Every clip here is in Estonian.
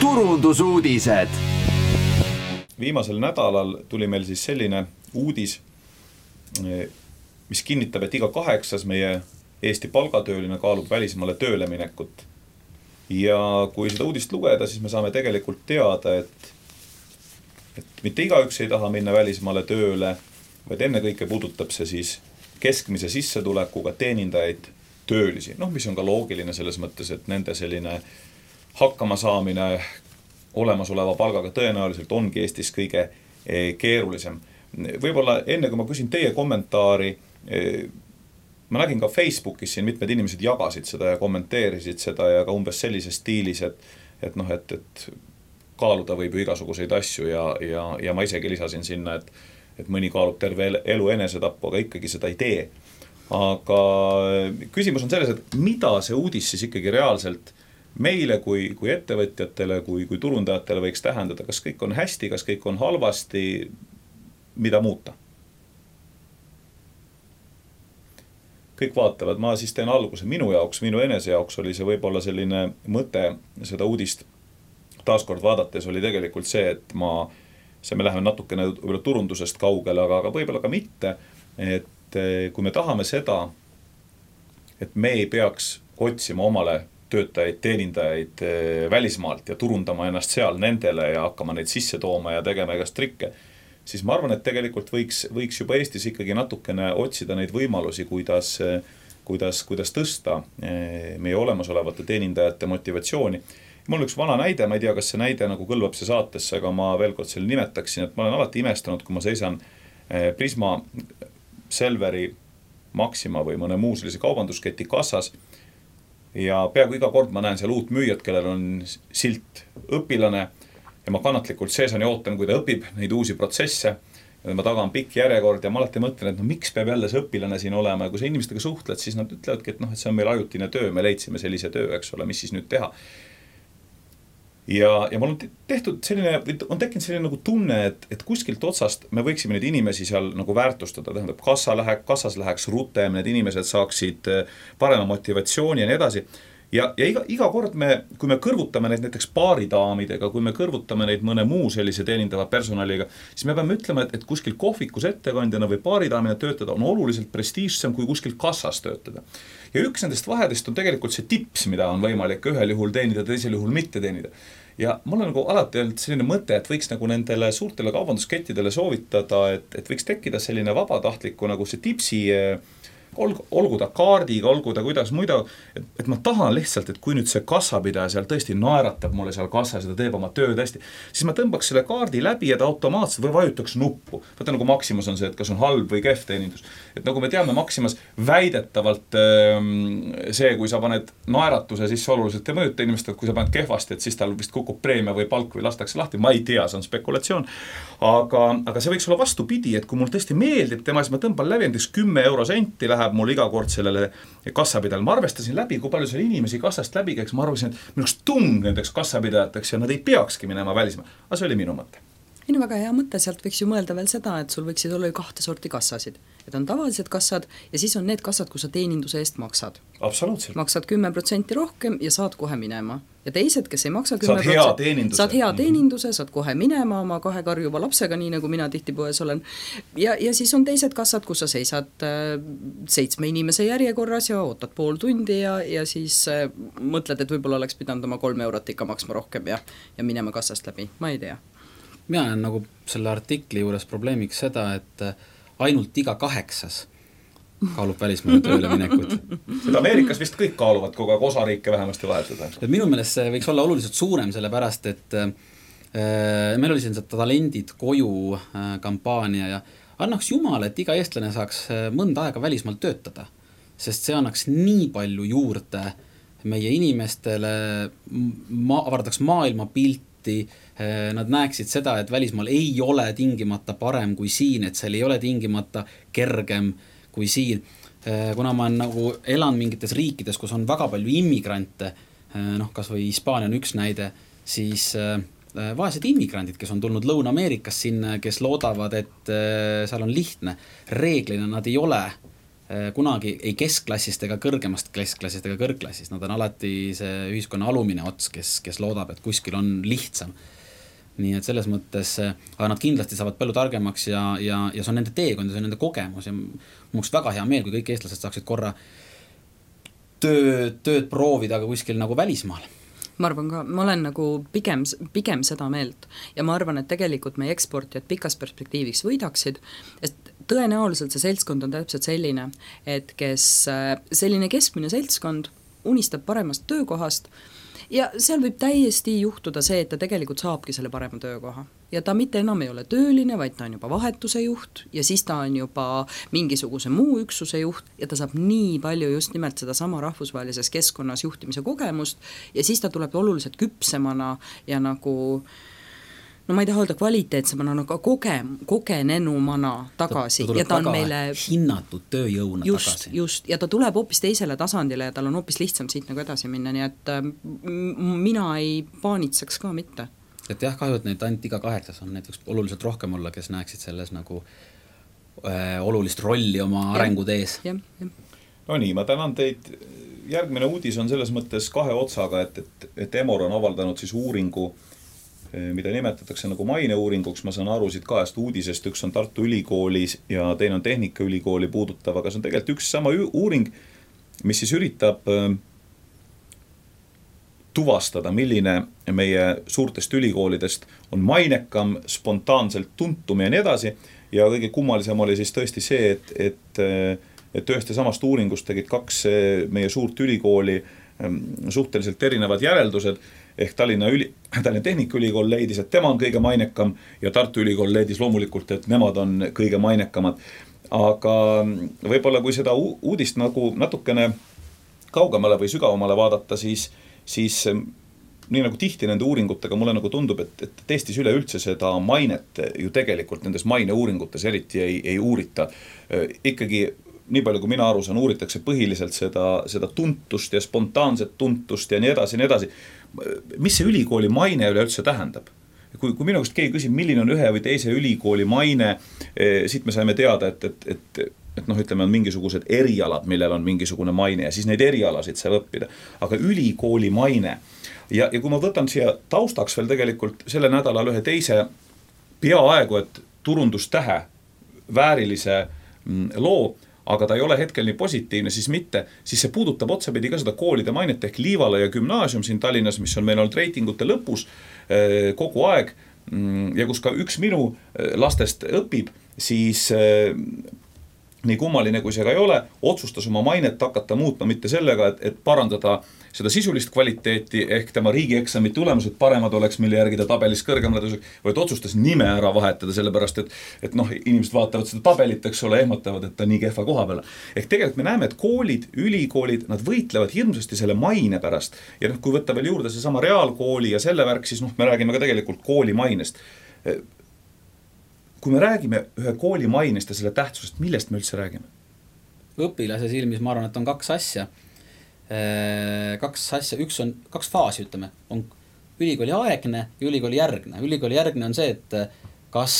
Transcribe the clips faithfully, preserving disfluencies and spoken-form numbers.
turundusuudised. Viimasel nädalal tuli meil siis selline uudis, mis kinnitab, et iga kaheksas meie Eesti palgatööline kaalub välismaale tööle minekut. Ja kui seda uudist lugeda, siis me saame tegelikult teada, et, et mitte igaüks ei taha minna välismaale tööle, vaid ennekõike puudutab see siis keskmise sissetulekuga teenindajaid töölisi. Noh, mis on ka loogiline selles mõttes, et nende selline hakkama saamine olemasoleva palgaga tõenäoliselt ongi Eestis kõige keerulisem. Võib-olla enne, kui ma küsin teie kommentaari, ma nägin ka Facebookis siin mitmed inimesed jagasid seda ja kommenteerisid seda ja ka umbes sellises stiilis, et, et, noh, et, et kaaluda võib ju igasuguseid asju ja, ja, ja ma isegi lisasin sinna, et, et mõni kaalub terve elu enesetappu, aga ikkagi seda ei tee. Aga küsimus on selles, et mida see uudis siis ikkagi reaalselt meile kui, kui ettevõtjatele, kui, kui turundajatele võiks tähendada, kas kõik on hästi, kas kõik on halvasti, mida muuta? Kõik vaatavad, ma siis teen alguse minu jaoks, minu enese jaoks oli see võib-olla selline mõte seda uudist taaskord vaadates oli tegelikult see, et ma, see me läheme natukene turundusest kaugele, aga, aga võib-olla ka mitte, et kui me tahame seda, et me ei peaks otsima omale töötajaid, teenindajaid välismaalt ja turundama ennast seal nendele ja hakkama neid sisse tooma ja tegema igast trikke, siis ma arvan, et tegelikult võiks, võiks juba Eestis ikkagi natukene otsida neid võimalusi, kuidas, kuidas, kuidas tõsta meie olemasolevate teenindajate motivatsiooni. Mul on üks vana näide, ma ei tea, kas see näide nagu kõlvab see saatesse, aga ma veel kord selle nimetaksin, et ma olen alati imestanud, kui ma seisan Prisma, Selveri, Maxima või mõne muu sellise kaubandusketi kassas ja peaaegu iga kord ma näen seal uut müüjat, kellel on silt õpilane ja ma kannatlikult seesan ja ootan, kui ta õpib neid uusi protsesse ja ma taga on pikk järjekord ja ma alati mõtlen, et no miks peab jälle see õpilane siin olema ja kui sa inimestega suhtled, siis nad ütlevadki, et, noh, et see on meil ajutine töö, me leidsime sellise töö, eks ole, mis siis nüüd teha. Ja, ja mul on tehtud selline, on tekkinud selline nagu tunne, et, et kuskilt otsast me võiksime neid inimesi seal nagu väärtustada, tähendab, kassa läheb, kassas läheks rutem, need inimesed saaksid parema motivatsiooni ja nii edasi. Ja, ja iga, iga kord me, kui me kõrvutame neid näiteks paaridaamidega, kui me kõrvutame neid mõne muu sellise teenindava personaliga, siis me peame ütlema, et, et kuskil kohvikus ettekandjana või paaridaamina töötada on oluliselt prestiižsem kui kuskil kassas töötada. Ja üks nendest vahedest on tegelikult see tips, mida on võimalik ühel juhul teenida, teisel juhul mitte teenida. Ja mul on nagu alati olnud selline mõte, et võiks nagu nendele suurtele kaubanduskettidele soovitada, et, et võiks tekkida selline vabatahtliku nagu see tipsi olgu, olgu ta kaardiga, olgu ta kuidas muida, et, et ma tahan lihtsalt, et kui nüüd see kassapidaja seal tõesti naeratab mulle seal kassas ja ta teeb oma tööd hästi, siis ma tõmbaks selle kaardi läbi ja ta automaatselt või vajutaks nuppu. Vaata nagu Maximas on see, et kas on halb või kehv teenindus. Et nagu me teame, Maximas väidetavalt see, kui sa paned naeratuse sisse oluliselt ei mõjuta inimest, et kui sa paned kehvasti, et siis tal vist kukub preemia või palk või lastakse lahti, ma ei tea, see on spekulatsioon. Aga, aga see võiks olla vastupidi, et kui mul tõesti meeldib tema, siis ma tõmban läbi näiteks kümme euro senti läheb mul iga kord sellele kassapidajale. Ma arvestasin läbi, kui palju seal inimesi kassast läbi käiks. Ma arvasin, et minuks tung nendeks kassapidajateks ja nad ei peakski minema välismaa. Aga see oli minu mõte. Minu väga hea mõte, sealt võiks ju mõelda veel seda, et sul võiksid olla ju kahte sorti kassasid. Et on tavalised kassad ja siis on need kassad, kus sa teeninduse eest maksad. Absoluutselt. Maksad kümme protsenti rohkem ja saad kohe minema. Ja teised, kes ei maksa kümme protsenti. Saad hea teeninduse. Saad hea teeninduse, saad kohe minema oma kahe karjuva lapsega, nii nagu mina tihti poes olen. Ja, ja siis on teised kassad, kus sa seisad äh, seitsme inimese järjekorras ja ootad pool tundi ja, ja siis äh, mõtled, et võib-olla oleks pidanud oma kolm eurot ikka maksma rohkem ja, ja minema kassast läbi. Ma ei tea. Mina olen nagu selle artikli juures probleemiks seda, et ainult iga kaheksas kaalub välismaale tööle minekut. Seda Ameerikas vist kõik kaaluvad kogu aeg osariike vähemasti vahetada. Et minu meelest see võiks olla oluliselt suurem, sellepärast, et äh, meil oli siin see talendid koju äh, kampaania ja annaks jumal, et iga eestlane saaks mõnda aega välismaal töötada, sest see annaks nii palju juurde meie inimestele, ma, avardaks maailma pilti, nad näeksid seda, et välismaal ei ole tingimata parem kui siin, et seal ei ole tingimata kergem kui siin. Kuna ma nagu elan mingites riikides, kus on väga palju immigrante, noh, kas või Hispaania on üks näide, siis vaesed immigrandid, kes on tulnud Lõuna-Ameerikas sinna, kes loodavad, et seal on lihtne. Reeglina nad ei ole kunagi ei keskklassist ega kõrgemast keskklassist ega kõrgklassist, nad on alati see ühiskonna alumine ots, kes, kes loodab, et kuskil on lihtsam. Nii et selles mõttes, aga nad kindlasti saavad palju targemaks ja, ja, ja see on nende teekond ja see on nende kogemus ja mul oleks väga hea meel, kui kõik eestlased saaksid korra töö, tööd proovida aga kuskil nagu välismaal. Ma arvan ka, ma olen nagu pigem, pigem seda meelt ja ma arvan, et tegelikult meie eksportijad pikas perspektiiviks võidaksid, et tõenäoliselt see seltskond on täpselt selline, et kes selline keskmine seltskond unistab paremast töökohast ja seal võib täiesti juhtuda see, et ta tegelikult saabki selle parema töökoha. Ja ta mitte enam ei ole tööline, vaid ta on juba vahetuse juht ja siis ta on juba mingisuguse muu üksuse juht ja ta saab nii palju just nimelt seda sama rahvusvahelises keskkonnas juhtimise kogemust ja siis ta tuleb oluliselt küpsemana ja nagu no ma ei taha öelda kvaliteetsemana, aga koge, kogenenumana tagasi ta, ta ja ta on meile hinnatud tööjõuna just, tagasi. Just, ja ta tuleb hoopis teisele tasandile ja tal on hoopis lihtsam siit nagu edasi minna, nii et mina ei paanitseks ka mitte. Et jah, kahju, et neid ainult iga kaheksas on näiteks oluliselt rohkem olla, kes näeksid selles nagu äh, olulist rolli oma arengud ees. Ja, ja. No nii, ma tänan teid. Järgmine uudis on selles mõttes kahe otsaga, et, et, et Emor on avaldanud siis uuringu, mida nimetatakse nagu maineuuringuks, ma saan aru siit kahest uudisest, üks on Tartu Ülikoolis ja teine on Tehnikaülikooli puudutav, aga see on tegelikult üks sama uuring, mis siis üritab tuvastada, milline meie suurtest ülikoolidest on mainekam, spontaanselt tuntum ja nii edasi ja kõige kummalisem oli siis tõesti see, et, et, et ühest ja samast uuringust tegid kaks meie suurt ülikooli suhteliselt erinevad järeldused. Ehk Tallinna, üli, Tallinna Tehnikaülikool leidis, et tema on kõige mainekam ja Tartu Ülikool leidis loomulikult, et nemad on kõige mainekamad. Aga võib-olla kui seda uudist nagu natukene kaugemale või sügavamale vaadata, siis, siis nii nagu tihti nende uuringutega mulle nagu tundub, et, et Eestis üleüldse seda mainet ju tegelikult nendes maineuuringutes eriti ei, ei uurita. Ikkagi nii palju, kui mina aru saan, uuritakse põhiliselt seda, seda tuntust ja spontaanset tuntust ja nii edasi, nii edasi. Mis see ülikooli maine üleüldse tähendab? Kui, kui minu käest keegi küsib, milline on ühe või teise ülikooli maine, siit me saime teada, et, et, et, et noh, ütleme, on mingisugused erialad, millel on mingisugune maine ja siis neid erialasid saab õppida. Aga ülikooli maine ja, ja kui ma võtan siia taustaks veel tegelikult selle nädalal ühe teise peaaegu, et turundustähe väärilise loo, aga ta ei ole hetkel nii positiivne, siis mitte, siis see puudutab otsapidi ka seda koolide mainet ehk Liivala ja gümnaasium siin Tallinnas, mis on meil olnud reitingute lõpus kogu aeg ja kus ka üks minu lastest õpib, siis nii kummaline kui see ka ei ole, otsustas oma mainet hakata muutma mitte sellega, et, et parandada seda sisulist kvaliteeti ehk tema riigieksamite tulemused paremad oleks, mille järgi ta tabelis kõrgemale tõuseks, vaid otsustas nime ära vahetada, sellepärast et, et noh, inimesed vaatavad seda tabelit, eks ole, ehmatavad, et ta nii kehva koha peale. Ehk tegelikult me näeme, et koolid, ülikoolid, nad võitlevad hirmsasti selle maine pärast ja noh, kui võtta veel juurde see sama reaalkooli ja selle värk, siis noh, me räägime ka tegelikult kooli mainest. Kui me räägime ühe kooli mainest ja selle tähtsusest, millest me üldse räägime? Õpilase silmis ma arvan, et on kaks asja. Kaks asja, üks on, kaks faasi ütleme, on ülikooli aegne ja ülikooli järgne. Ülikooli järgne on see, et kas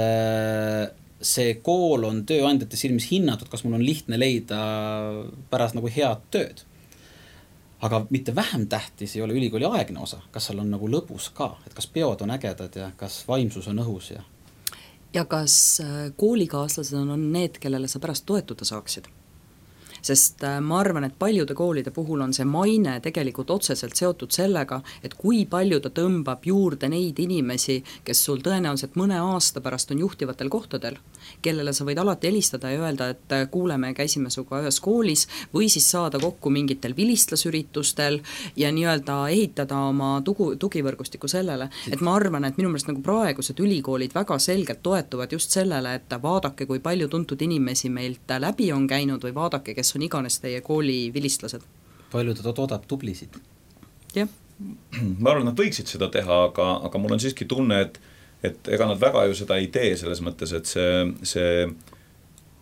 see kool on tööandjate silmis hinnatud, kas mul on lihtne leida pärast nagu head tööd. Aga mitte vähem tähtis ei ole ülikooli aegne osa, kas seal on nagu lõbus ka, et kas peod on ägedad ja kas vaimsus on õhus ja ja kas koolikaaslased on need, kellele sa pärast toetuda saaksid. Sest ma arvan, et paljude koolide puhul on see maine tegelikult otseselt seotud sellega, et kui palju ta tõmbab juurde neid inimesi, kes sul tõenäoliselt mõne aasta pärast on juhtivatel kohtadel, kellele sa võid alati helistada ja öelda, et kuuleme, käisime suga ühes koolis või siis saada kokku mingitel vilistlasüritustel ja nii-öelda ehitada oma tugu, tugivõrgustiku sellele. Et ma arvan, et minu meelest nagu praegused ülikoolid väga selgelt toetuvad just sellele, et vaadake, kui palju tuntud inimesi meilt läbi on käinud või vaadake, kes on iganes teie kooli vilistlased. Palju ta toodab tublisid? Jah. Ma arvan, nad võiksid seda teha, aga, aga mul on siiski tunne, et, et ega nad väga ju seda ei tee selles mõttes, et see, see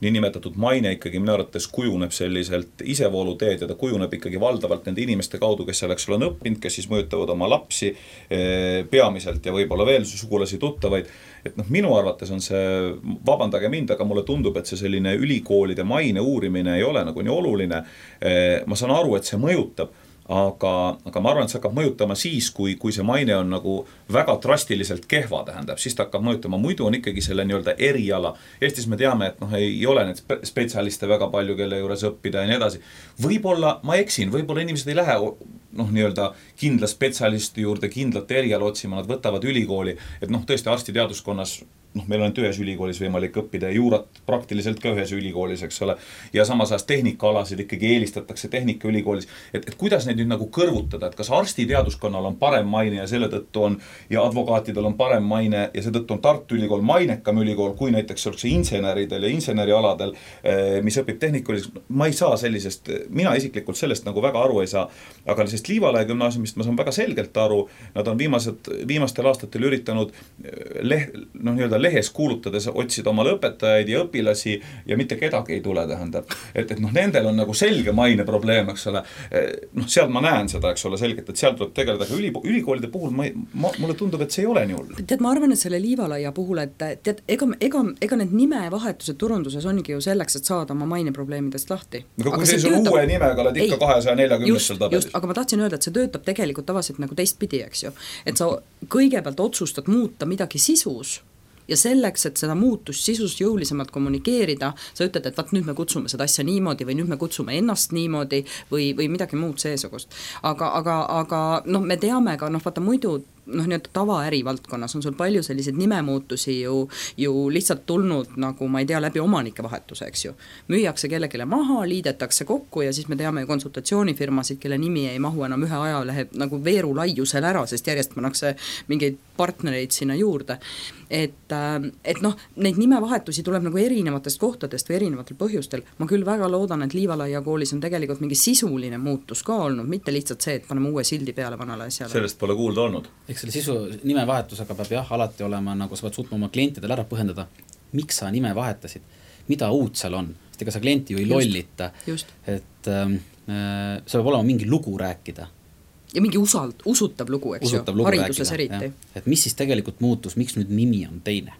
niinimetatud maine ikkagi minu arvates kujuneb selliselt isevooluteed ja ta kujuneb ikkagi valdavalt nende inimeste kaudu, kes selleks on õppinud, kes siis mõjutavad oma lapsi peamiselt ja võib-olla veel sugulasi tuttavaid. Et noh, minu arvates on see, vabandage mind, aga mulle tundub, et see selline ülikoolide maine uurimine ei ole nagu nii oluline. Ma saan aru, et see mõjutab, aga, aga ma arvan, et see hakkab mõjutama siis, kui, kui see maine on nagu väga drastiliselt kehva, tähendab, siis ta hakkab mõjutama, muidu on ikkagi selle nii-öelda eriala. Eestis me teame, et noh, ei ole need spetsialiste väga palju, kelle juures õppida ja nii edasi. Võib-olla, ma eksin, võib-olla inimesed ei lähe noh, nii-öelda kindla spetsialisti juurde, kindlate eriala otsima, nad võtavad ülikooli, et noh, tõesti arstiteaduskonnas noh, meil on nüüd ühes ülikoolis võimalik õppida ja juurat praktiliselt ka ühes ülikoolis, eks ole, ja samas ajast tehnikaalasid ikkagi eelistatakse tehnika ülikoolis, et, et kuidas neid nüüd nagu kõrvutada, et kas arstiteaduskonnal on parem maine ja selle tõttu on, ja advokaatidel on parem maine ja see tõttu on Tartu ülikool mainekam ülikool, kui näiteks oleks inseneridel ja insenerialadel, mis õpib tehnikoolis, ma ei saa sellisest, mina isiklikult sellest nagu väga aru ei saa, aga sellest Liivalaia gümnaasiumist ma saan väga selgelt aru, nad on viimased, viimastel aastatel üritanud leht, noh, nii-öelda lehes kuulutades otsida omale õpetajaid ja õpilasi ja mitte kedagi ei tule, tähendab. Et, et noh, nendel on nagu selge maine probleem, eks ole. Noh, seal ma näen seda, eks ole, selgelt, et seal tuleb tegeleda, aga üli, ülikoolide puhul ma, ma, mulle tundub, et see ei ole nii hull. Tead, ma arvan, et selle Liivalaia puhul, et tead, ega, ega, ega need nimevahetused turunduses ongi ju selleks, et saada oma maine probleemidest lahti. Aga kui see on uue nimega, oled ikka kahesaja neljakümne seal tabelis. Just, aga ma tahtsin öelda, et see töötab tegelikult tavaliselt nagu teistpidi, eks ju. Et sa kõigepealt otsustad muuta midagi sisus, ja selleks, et seda muutust sisus jõulisemalt kommunikeerida, sa ütled, et vaat nüüd me kutsume seda asja niimoodi või nüüd me kutsume ennast niimoodi või, või midagi muud seesugust. Aga, aga, aga noh, me teame ka, noh, vaata muidu noh, nii-öelda tavaäri valdkonnas on sul palju selliseid nimemuutusi ju, ju lihtsalt tulnud nagu, ma ei tea, läbi omanike vahetuse, eks ju. Müüakse kellelegi maha, liidetakse kokku ja siis me teame konsultatsioonifirmasid, kelle nimi ei mahu enam ühe ajalehe nagu veeru laiusel ära, sest järjest pannakse mingeid partnereid sinna juurde. Et, et noh, neid nimevahetusi tuleb nagu erinevatest kohtadest või erinevatel põhjustel. Ma küll väga loodan, et Liivalaia koolis on tegelikult mingi sisuline muutus ka olnud, mitte lihtsalt see, et paneme uue sildi peale vanale asjale. Sellest pole kuulda olnud. Eks selle sisu nimevahetusega peab jah, alati olema, nagu sa pead suutma oma klientidele ära põhjendada, miks sa nime vahetasid, mida uut seal on, sest ega sa klienti ju ei just, lollita, just. Et äh, see peab olema mingi lugu rääkida. Ja mingi usald, usutav lugu, eks usutav ju, lugu hariduses rääkida, eriti. Et mis siis tegelikult muutus, miks nüüd nimi on teine?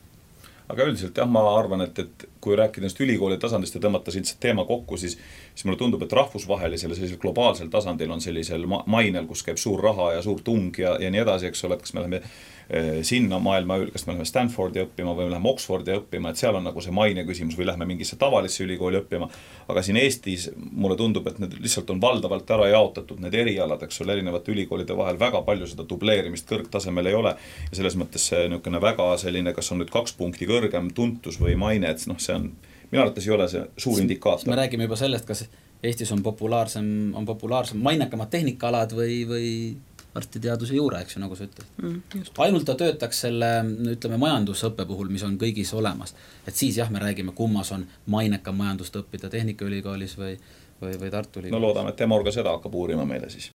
Aga üldiselt jah, ma arvan, et, et kui rääkida nendest ülikooli tasandist ja tõmmata siit teema kokku, siis, siis mulle tundub, et rahvusvahelisel ja sellisel globaalsel tasandil on sellisel ma- mainel, kus käib suur raha ja suur tung ja, ja nii edasi, eks ole, et kas me läheme eh, sinna maailma, kas me läheme Stanfordi õppima või me läheme Oxfordi õppima, et seal on nagu see maine küsimus või läheme mingisse tavalisse ülikooli õppima. Aga siin Eestis mulle tundub, et need lihtsalt on valdavalt ära jaotatud need erialad, eks ole, erinevate ülikoolide vahel väga palju seda dubleerimist kõrgtasemel ei ole ja selles mõttes see niisugune väga selline, kas on nüüd kaks punkti kõrgem tuntus või maine, et noh, see on, minu arvates ei ole see suur indikaator. Me räägime juba sellest, kas Eestis on populaarsem, on populaarsem mainekamad tehnikaalad või, või arstiteaduse juure, eks ju, nagu sa ütled. Mm, ainult ta töötaks selle, ütleme, majandusõppe puhul, mis on kõigis olemas. Et siis jah, me räägime, kummas on mainekam majandust õppida Tehnikaülikoolis või, või, või Tartu Ülikoolis. No loodame, et Temor ka seda hakkab uurima meile siis.